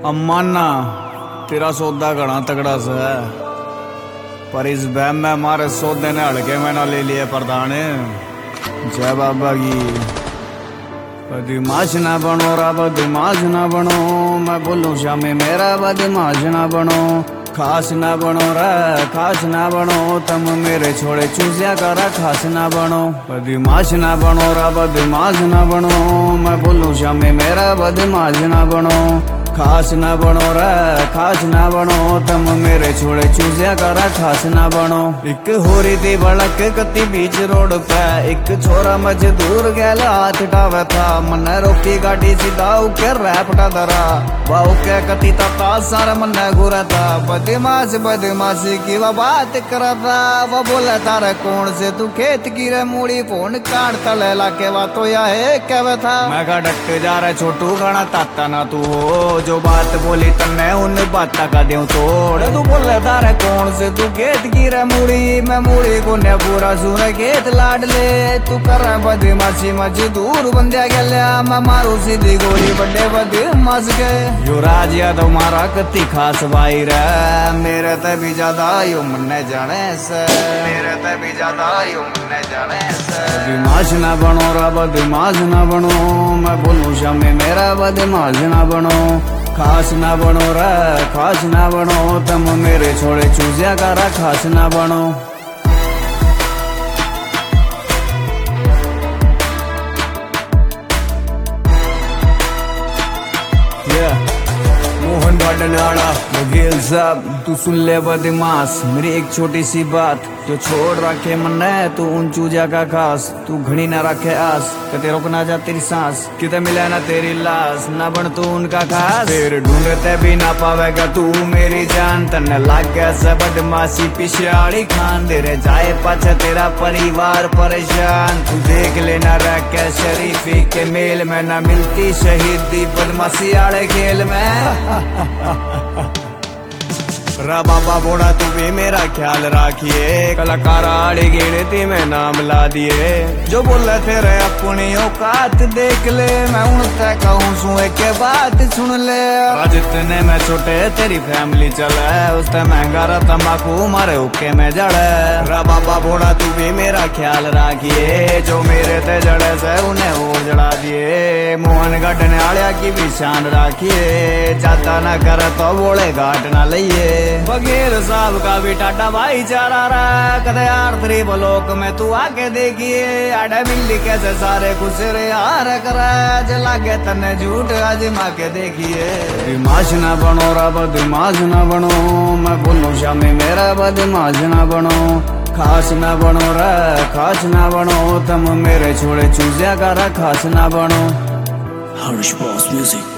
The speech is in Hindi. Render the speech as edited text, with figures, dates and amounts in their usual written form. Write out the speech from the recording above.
अम्माना तेरा सौदा घना तगड़ा सा है, पर इस बहम में हमारे सौदे ने हड़के में ना ले लिए प्रधान। जय बाबा की। बदमाश ना बनो रा, बदमाश ना बनो, मैं बोलूं शामी मेरा बदमाश ना बनो। खास ना बनो रा, खास ना बनो, तुम मेरे छोड़े चूसिया करा खास ना बनो। बदमाश ना बनो रा, बदमाश ना बनो, मैं बोलूं शामी मेरा बदमाश ना बनो। खास ना बनो रा, खास ना बनो, तुम मेरे छोड़े चूसिया करा खास ना बनो। एक हो रही थी बड़क कती बीच रोड पे, एक छोरा मजदूर गैल हाथ उठावा था। मन रोकी गाड़ी सीधा उके रैपटा धरा, वाह के कती ता सारा मन घूरा था। बदमाश बदमाशी की वह बात करा था, वह बोला तारा कौन से तू खेत की रे मूड़ी फोन काट तले लाके वा तो या है कहवा था। मैं का डट जा रहा छोटू गाना ताता ना तू हो, जो बात बोली तन्ने उन बात का देऊ तोड़। तू बोले तारे कौन से तू खेत की रे मूड़ी, मैं मूड़ी को ने पूरा सुन खेत लाड ले। तू कर बदमाशी मजदूर बंदिया गया, मैं मारू सीधी गोली बड़े बदमाश के। युवराज यादव मारा कती खास भाई रे, मेरे ते भी ज्यादा यो मन्ने जाने से, मेरे ते भी ज्यादा यो मन्ने जाने से। बदमाश ना बनो रा, बदमाश ना बनो, मैं बोलूं शामी मेरा बदमाश ना बनो। खास ना बनो रा, खास ना बनो, तुम मेरे छोड़े चूसिया करा खास ना बनो। मोहन बाडनाड़ा बघेल साहब, तू सुन ले बदमाश मेरी एक छोटी सी बात, जो छोड़ रखे मन है तू उन चूजा का खास। तू घड़ी ना रखे आस, कते रोक ना जा तेरी सांस, किते मिले ना तेरी लाश, ना बन तू उनका खास। फिर ढूंढते भी ना पावेगा तू मेरी जान, तन्ने लाग गया सब बदमाशी पिछाड़ी खान। तेरे जाए पाछे तेरा परिवार परेशान, तू देख लेना रह के शरीफी के मेल में ना मिलती शहीदी बदमाशी आड़े खेल में। रा बाबा बोड़ा तू भी मेरा ख्याल राखिए, कलाकार आड़े गिनती में नाम ला दिए। जो बोले तेरे अपनी औकात देख ले, मैं उनसे कहूँ सुए के बात सुन ले। जितने में छोटे तेरी फैमिली चले, उससे महंगा रा तम्बाकू मारे हुक्के में जड़े। रा बाबा बोड़ा तू भी मेरा ख्याल राखिए, जो मेरे ते जड़े से उन्हें और जड़ा दिए। मोहन गढ़ने आड़िया की भी शान राखिए, जाता ना कर तो बोले घाट ना लइए। बघेल साहब का भी टाटा भाईचारा रहा, कदे आर्थिक ब्लॉक में तू आके देखिए। आड़े मिल्ली कैसे सारे खुश रे हार करा, जला के तने झूठ आजमा के देखिए। बदमाश ना बनो रा, बदमाश ना बनो, मैं बोलूं शामी मेरा बदमाश ना बनो। खास ना बनो रा, खास ना बनो, तुम मेरे छोड़े चूसिया करा खास ना बनो। Harsh Boss Music।